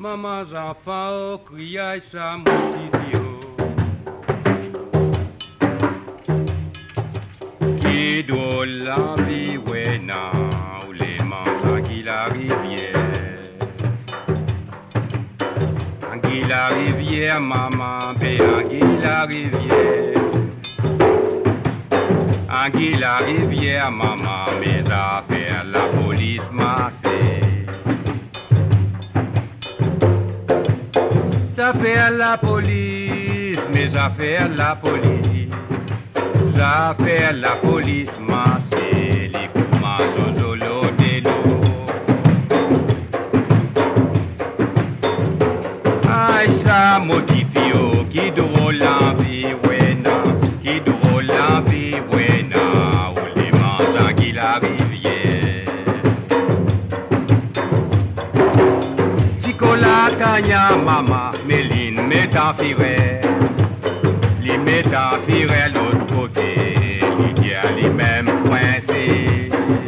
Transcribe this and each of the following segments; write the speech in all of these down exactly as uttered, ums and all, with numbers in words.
Maman enfants criaient ça mon petit qui drôle la vie ouais non ou les manches qui la rivière qui la rivière maman bé qui la rivière qui la rivière maman mes affaires la police massée affaires la police, mes affaires la police, mes affaires la police, ma c'est les commandos solo de l'eau. Aïe ça modifio, qui drôle la vie, ouais non, qui drôle la vie, ouais non, ou les manches qui la rivière. Ticola caña mama. Méline métaphyrée, les métaphyrées l'autre côté, il y a les mêmes principes.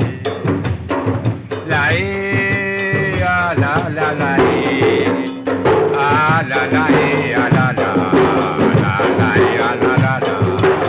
La haie, ah la la la haie, ah la la haie, ah la la, la la haie, ah la la la.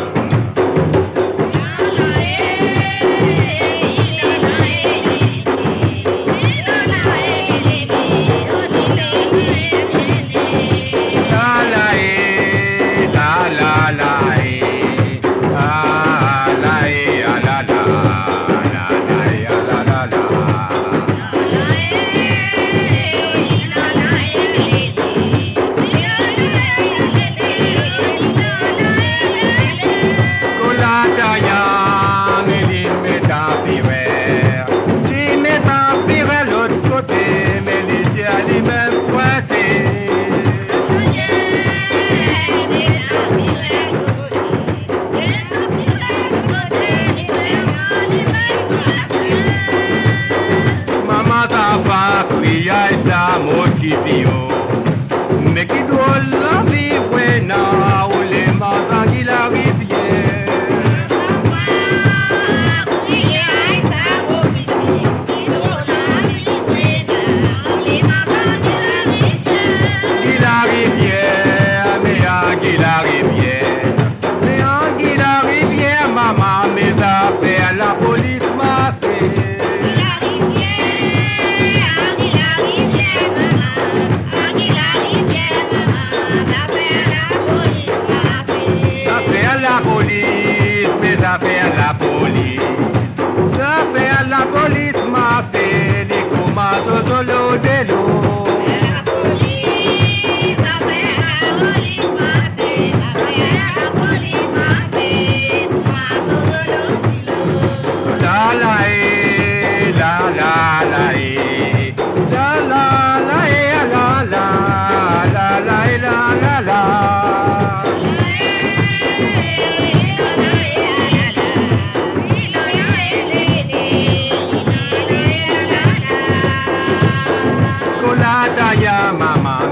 Mais qui doit la vie, ouais, non, ou les mains qui la rivière. Qui la rivière, mais à qui la rivière, mais à qui la rivière, maman, mes affaires, la police massée. La police, mes affaires la police, affaires la police m'a fait les commandos solo de l'eau. La police, affaires la police m'a fait, affaires la police m'a fait, commandos solo de l'eau. La la eh, la la la eh, la la la eh, la la la la eh, la la la. Ya mama